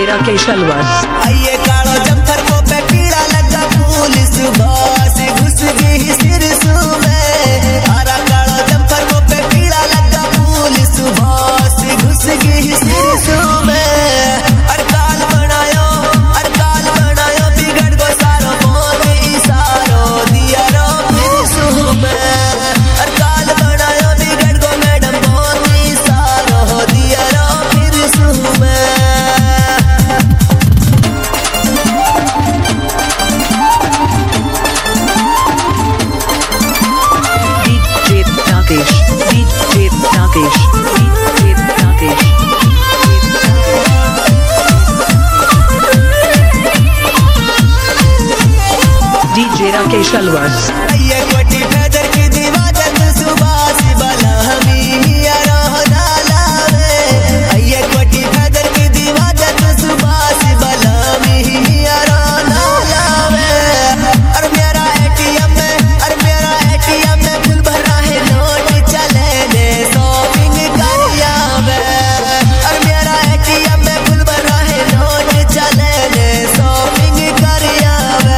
DJ Rakesh Alwar. आइए कालो jumper को पे पीड़ा लगा पुलिस बस घुस गई सिरसू में। हरा कालो जंफर को पे पीड़ा लगा पुलिस बस घुस गई सिरसू में। अड़काल बनायो बिगड़ गो सारो मोर इशारो दिया रो फिरसू में। अड़काल बनायो बिगड़ गो मैडम मोर इशारो दिया रो फिरसू में। डीजे राकेश अलवर। ये कोटी फैदर की दीवाजत सुबास बला हमीया रोना लावे। ये कोटी फैदर की दीवाजत सुबास बला हमीया रोना लावे। और मेरा एटीएम में फुल भरा है नोट चले दे शॉपिंग करिया में। और मेरा एटीएम में फुल भरा है नोट चले दे शॉपिंग करिया में।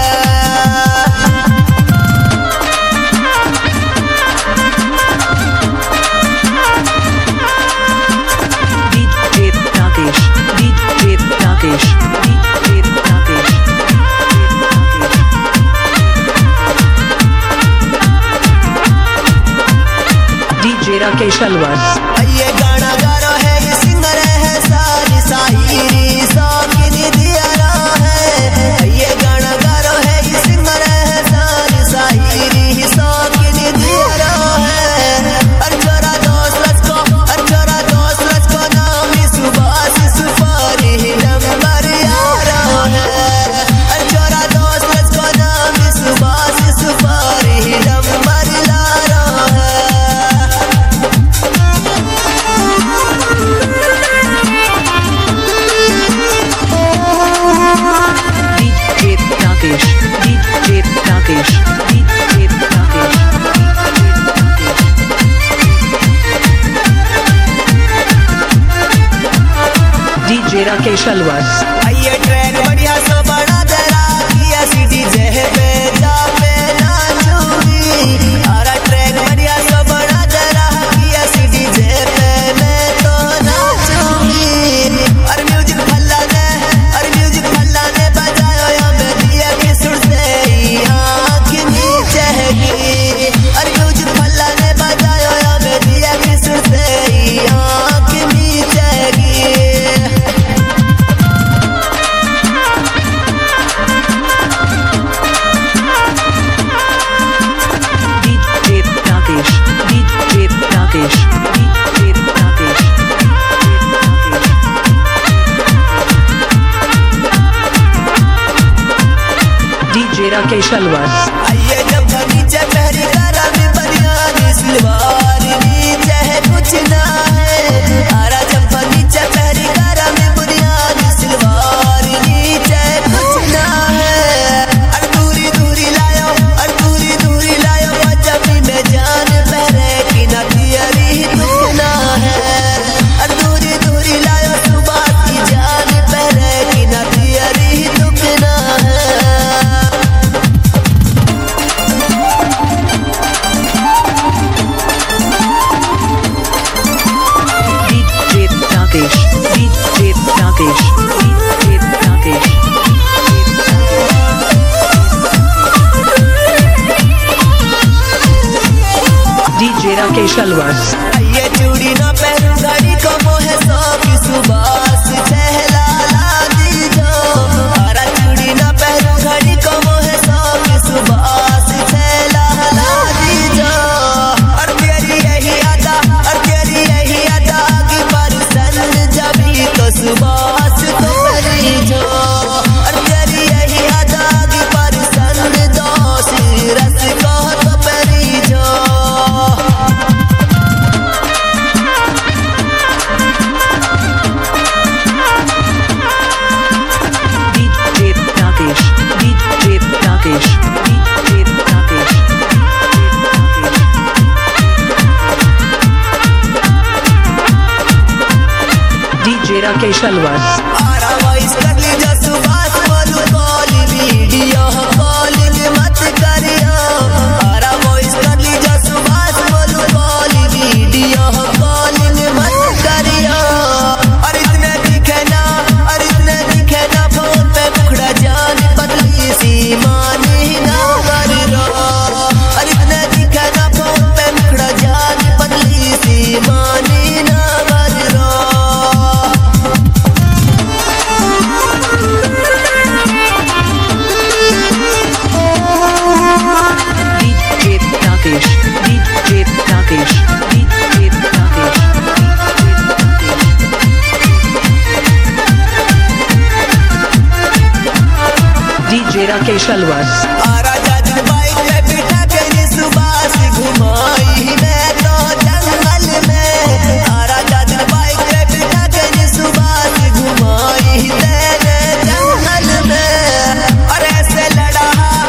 डीजे राकेश अलवर। ये गाना गारो है ये सिंगर है सारी साहिरी शौकीन दियारा है। ये गाना गारो है ये सिंगर है सारी साहिरी शौकीन दियारा है। और छोरा दोस्त रच को नाम सुबास सुपारी नंबर यारा है। और छोरा दोस्त रच को नाम सुबास सुपारी नंबर यारा है। डीजे राकेश अलवर। आइए ट्रेन बढ़िया सो बड़ा जरा किया सीधी जह पे जा पे नाचूंगी। आरा ट्रेन बढ़िया सो बड़ा जरा किया सीधी जह पे मैं तो नाचूंगी। और म्यूजिक फल्ला ने बजायो या मैं दिया की सुर से ही आँख नीचे की। और म्यूजिक फल्ला ने बजायो या मैं दिया की सुर से ही आँख नीचे की। डीजे राकेश अलवर। आइए जब नीचे पहरी करा में बनियानी सलवार नीचे है कुछ ना है। आरा जब नीचे पहरी करा में बुनियादी सलवार नीचे कुछ ना है। और दूरी लायो पंजाबी में जान पहरे की ना तियरी कुछ ना है। और दूरी लायो सुबह की जान पहरे की ना तियरी कुछ ना है। डीजे राकेश अलवर। ये चूड़ी ना पहनूं घड़ी को मोहे सौ की सुबास छहला ला दी जो। हरा चूड़ी ना पहनूं घड़ी को मोहे सौ की सुबास छहला ला दी जो। और तेरी यही अदा की परसन जबी तो सुबास तो करी जो। और तेरी यही अदा की परसन दोस्त रस को तो करी जो। DJ Rakesh Alwar. Ara voice Rakesh Alwar. Ara जाजिन बाइक पे बिठा के ये सुबह से घुमाई मैं तो जंगल में। आरा जाजिन बाइक पे बिठा के ये सुबह से घुमाई तेरे जंगल में। और ऐसे लड़ा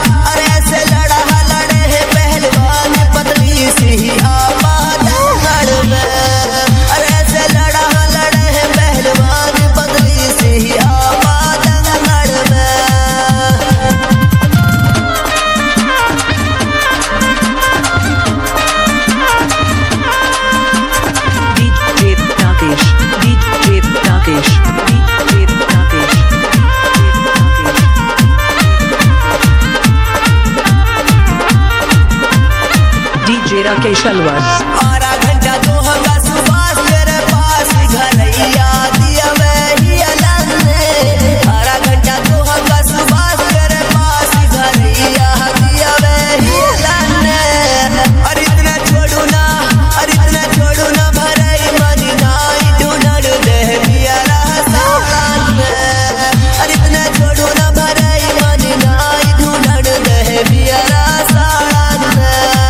लड़े है पहलवान पतली सी आपा जंगल में। और ऐसे लड़े है पहलवान पतली सी आपा जंगल में। DJ Rakesh. DJ Rakesh Alwar. Ara घंटा दो होगा सुबह तेरे पास घरैया दिया वही अलग में। आरा घंटा दो होगा सुबह तेरे पास घरैया दिया वही अलग में। और इतना छोड़ू ना भराई मनी नाई ढूंढ दे पियारा सालन में। और इतना छोड़ू ना भराई मनी नाई ढूंढ दे पियारा सालन में।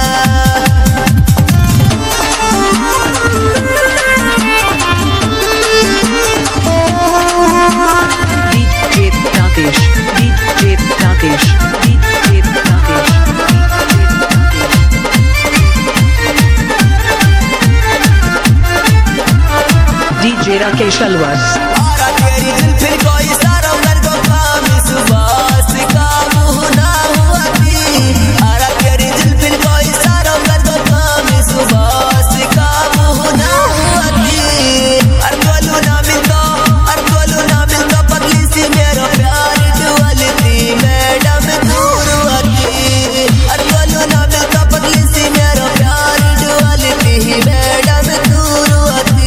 DJ Rakesh Alwar. आरा तेरी दिल फिर कोई सारा कर को काम सुबह से काबू ना हुआ थी। आरा तेरी दिल फिर कोई सारा कर को काम सुबह से काबू ना हुआ थी। और बोलू ना मिलता पतली सी मेरा प्यार डुअलती मैडम दूर होती। और बोलू ना मिलता पतली सी मेरा प्यार डुअलती मैडम दूर होती।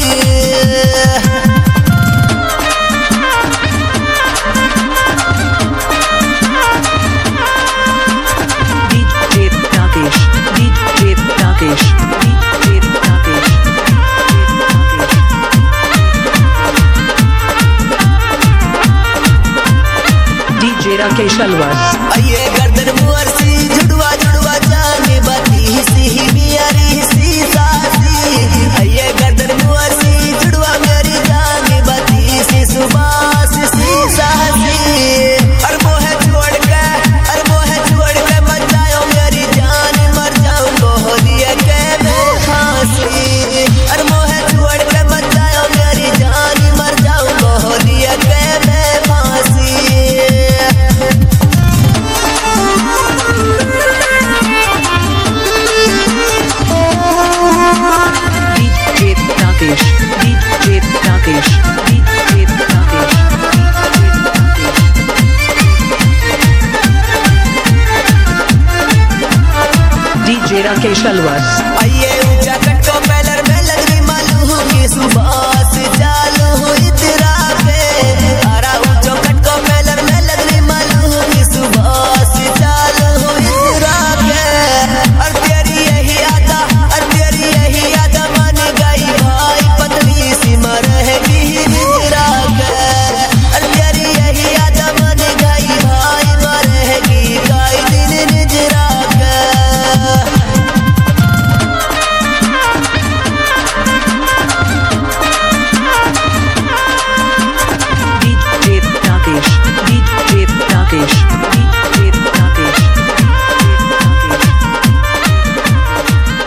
DJ Rakesh Alwar. ये गर्दन मुअर सी जुड़वा जाने बती सी मियारी सी सासी। ये गर्दन मुअर सी जुड़वा मेरी जाने बती सी सुबास सी सासी। और मोह छोड़ के मर जाओ मेरी जान मर जाऊं गोलिया के मैं फांसी। और मोह छोड़ के मर जाओ मेरी जान मर जाऊं गोलिया के मैं फांसी। DJ Rakesh Alwar.